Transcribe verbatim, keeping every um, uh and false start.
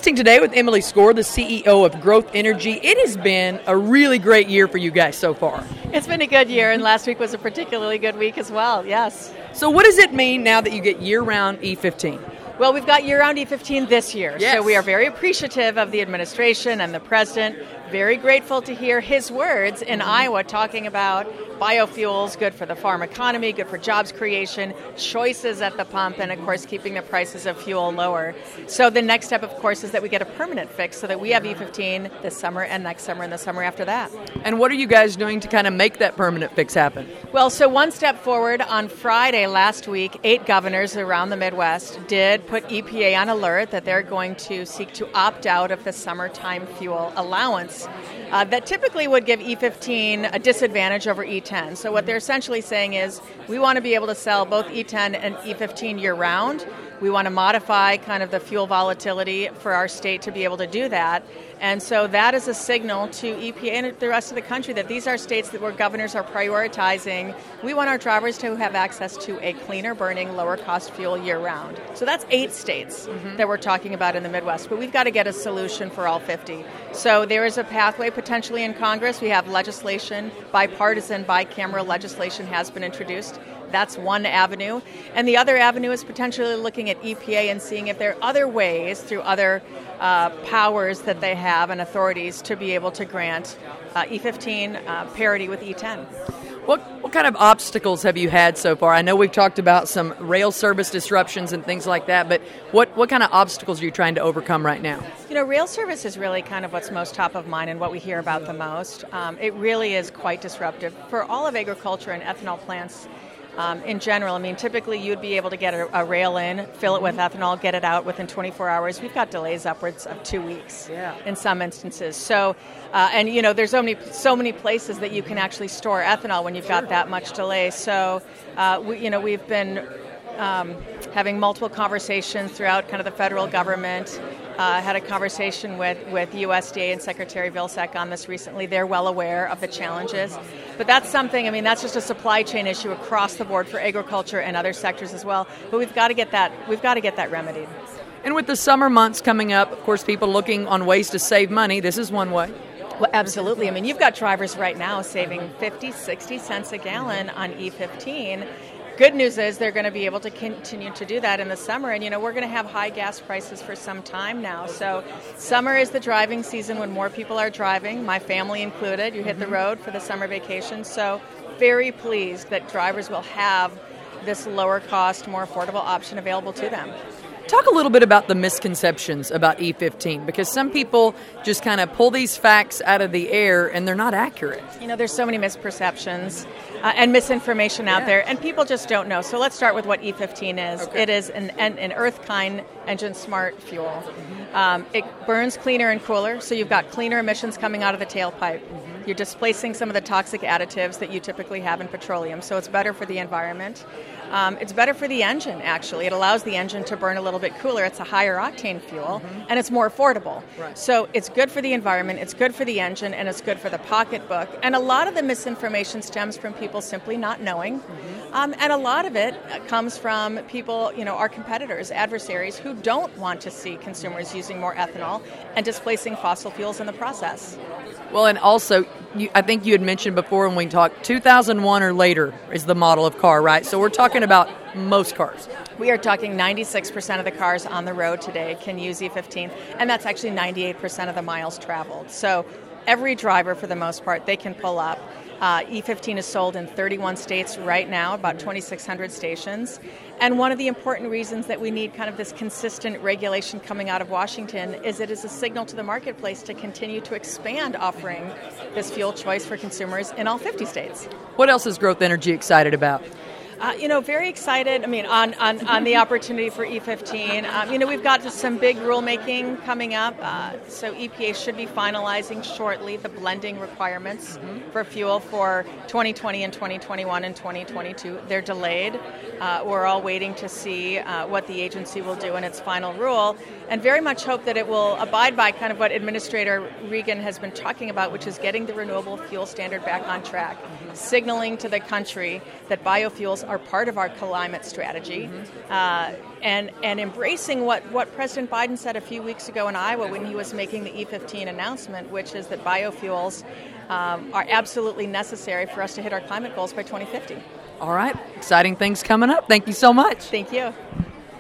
visiting today with Emily Skor, the C E O of Growth Energy. It has been a really great year for you guys so far. It's been a good year, and last week was a particularly good week as well, yes. So what does it mean now that you get year-round E fifteen? Well, we've got year-round E fifteen this year, yes. So we are very appreciative of the administration and the president. Very grateful to hear his words in mm-hmm. Iowa talking about biofuels, good for the farm economy, good for jobs creation, choices at the pump, and of course keeping the prices of fuel lower. So the next step, of course, is that we get a permanent fix so that we have E fifteen this summer and next summer and the summer after that. And what are you guys doing to kind of make that permanent fix happen? Well, so one step forward, on Friday last week, eight governors around the Midwest did put E P A on alert that they're going to seek to opt out of the summertime fuel allowance uh, that typically would give E fifteen a disadvantage over E ten. So what they're essentially saying is we want to be able to sell both E ten and E fifteen year-round. We want to modify kind of the fuel volatility for our state to be able to do that. And so that is a signal to E P A and the rest of the country that these are states that where governors are prioritizing. We want our drivers to have access to a cleaner burning, lower cost fuel year-round. So that's eight states mm-hmm. that we're talking about in the Midwest. But we've got to get a solution for all fifty. So there is a pathway potentially in Congress. We have legislation, bipartisan, bicameral legislation has been introduced. That's one avenue. And the other avenue is potentially looking at E P A and seeing if there are other ways through other uh, powers that they have and authorities to be able to grant uh, E fifteen uh, parity with E ten. What what kind of obstacles have you had so far? I know we've talked about some rail service disruptions and things like that, but what, what kind of obstacles are you trying to overcome right now? You know, rail service is really kind of what's most top of mind and what we hear about the most. Um, it really is quite disruptive. For all of agriculture and ethanol plants, Um, in general, I mean, typically you'd be able to get a, a rail in, fill it with ethanol, get it out within twenty-four hours. We've got delays upwards of two weeks yeah. in some instances. So, uh, and you know, there's so many, so many places that you can actually store ethanol when you've got that much delay. So, uh, we, you know, we've been um, having multiple conversations throughout kind of the federal government. I uh, had a conversation with, with U S D A and Secretary Vilsack on this recently. They're well aware of the challenges. But that's something, I mean, that's just a supply chain issue across the board for agriculture and other sectors as well. But we've got to get that, we've got to get that remedied. And with the summer months coming up, of course, people looking on ways to save money, this is one way. Well, absolutely. I mean, you've got drivers right now saving fifty, sixty cents a gallon on E fifteen. Good news is they're going to be able to continue to do that in the summer. And, you know, we're going to have high gas prices for some time now. So summer is the driving season when more people are driving, my family included. You hit the road for the summer vacation. So very pleased that drivers will have this lower cost, more affordable option available to them. Talk a little bit about the misconceptions about E fifteen, because some people just kind of pull these facts out of the air and they're not accurate. You know, there's so many misperceptions uh, and misinformation out yeah. there, and people just don't know. So let's start with what E fifteen is. Okay. It is an, an, an Earth-kind engine smart fuel. Mm-hmm. Um, it burns cleaner and cooler, so you've got cleaner emissions coming out of the tailpipe. Mm-hmm. You're displacing some of the toxic additives that you typically have in petroleum, so it's better for the environment. Um, it's better for the engine, actually. It allows the engine to burn a little bit cooler. It's a higher octane fuel, mm-hmm. and it's more affordable. Right. So it's good for the environment, it's good for the engine, and it's good for the pocketbook. And a lot of the misinformation stems from people simply not knowing. Mm-hmm. Um, and a lot of it comes from people, you know, our competitors, adversaries, who don't want to see consumers using more ethanol and displacing fossil fuels in the process. Well, and also, you, I think you had mentioned before when we talked, two thousand one or later is the model of car, right? So we're talking about most cars. We are talking ninety-six percent of the cars on the road today can use E fifteen, and that's actually ninety-eight percent of the miles traveled. So every driver, for the most part, they can pull up. Uh, E fifteen is sold in thirty-one states right now, about twenty-six hundred stations. And one of the important reasons that we need kind of this consistent regulation coming out of Washington is it is a signal to the marketplace to continue to expand offering this fuel choice for consumers in all fifty states. What else is Growth Energy excited about? Uh, you know, very excited, I mean, on, on, on the opportunity for E fifteen. Um, you know, we've got some big rulemaking coming up. Uh, so E P A should be finalizing shortly the blending requirements mm-hmm. for fuel for twenty twenty and twenty twenty-one and twenty twenty-two. They're delayed. Uh, we're all waiting to see uh, what the agency will do in its final rule, and very much hope that it will abide by kind of what Administrator Regan has been talking about, which is getting the renewable fuel standard back on track, mm-hmm. signaling to the country that biofuels are part of our climate strategy, mm-hmm. uh, and and embracing what, what President Biden said a few weeks ago in Iowa when he was making the E fifteen announcement, which is that biofuels um, are absolutely necessary for us to hit our climate goals by twenty fifty. All right. Exciting things coming up. Thank you so much. Thank you.